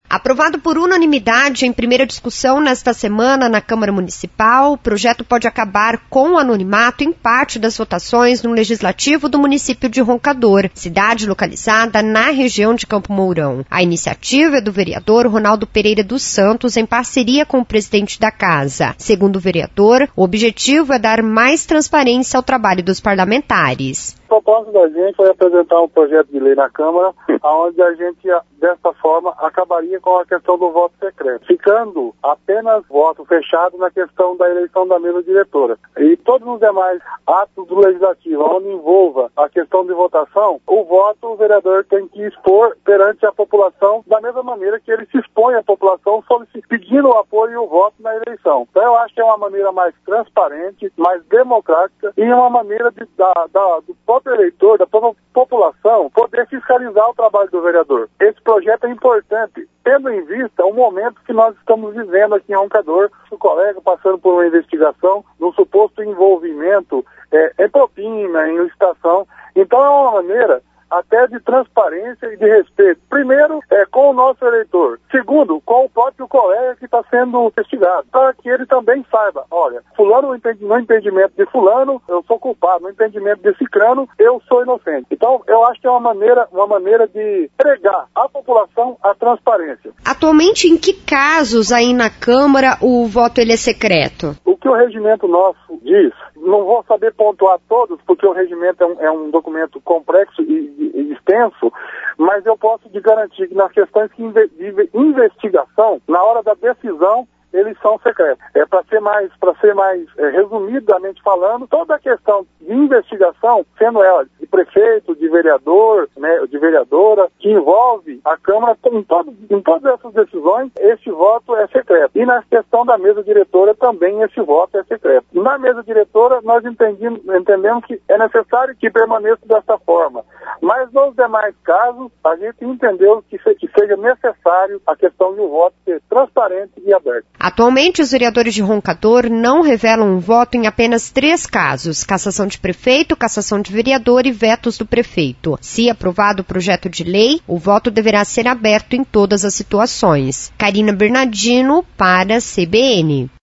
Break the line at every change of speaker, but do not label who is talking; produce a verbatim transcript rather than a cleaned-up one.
Aprovado por unanimidade em primeira discussão nesta semana na Câmara Municipal, o projeto pode acabar com o anonimato em parte das votações no Legislativo do município de Roncador, cidade localizada na região de Campo Mourão. A iniciativa é do vereador Ronaldo Pereira dos Santos, em parceria com o presidente da Casa. Segundo o vereador, o objetivo é dar mais transparência ao trabalho dos parlamentares.
A proposta da gente foi apresentar um projeto de lei na Câmara, onde a gente, dessa forma, acabaria com a questão do voto secreto, ficando apenas voto fechado na questão da eleição da mesa diretora. E todos os demais atos do Legislativo, onde envolva a questão de votação, o voto o vereador tem que expor perante a população da mesma maneira que ele se expõe à população pedindo o apoio e o voto na eleição. Então eu acho que é uma maneira mais transparente, mais democrática e uma maneira de, da, da, do próprio eleitor, da própria população, poder fiscalizar o trabalho do vereador. Esse projeto é importante, tendo em vista o momento que nós estamos vivendo aqui em Roncador, o colega passando por uma investigação, no suposto envolvimento é, em propina, em licitação. Então é uma maneira até de transparência e de respeito. Primeiro, é com o nosso eleitor. Segundo, com o próprio colega que está sendo investigado, para que ele também saiba, olha, fulano, no entendimento de fulano, eu sou culpado, no entendimento de cicrano, eu sou inocente. Então, eu acho que é uma maneira, uma maneira de pregar à população a transparência.
Atualmente, em que casos aí na Câmara o voto ele é secreto?
O que o regimento nosso diz, não vou saber pontuar todos, porque o regimento é um, é um documento complexo e, e extenso, mas eu posso te garantir que nas questões de investigação, na hora da decisão, eles são secretos. É para ser mais, para ser mais é, resumidamente falando, toda a questão de investigação, sendo ela de prefeito, de vereador, né, de vereadora, que envolve a Câmara, em, todo, em todas essas decisões, esse voto é secreto. E na questão da mesa diretora também esse voto é secreto. Na mesa diretora nós entendemos, entendemos que é necessário que permaneça dessa forma. Mas nos demais casos, a gente entendeu que, se, que seja necessário a questão de o voto ser transparente e aberto.
Atualmente, os vereadores de Roncador não revelam um voto em apenas três casos: cassação de prefeito, cassação de vereador e vetos do prefeito. Se aprovado o projeto de lei, o voto deverá ser aberto em todas as situações. Karina Bernardino, para a C B N.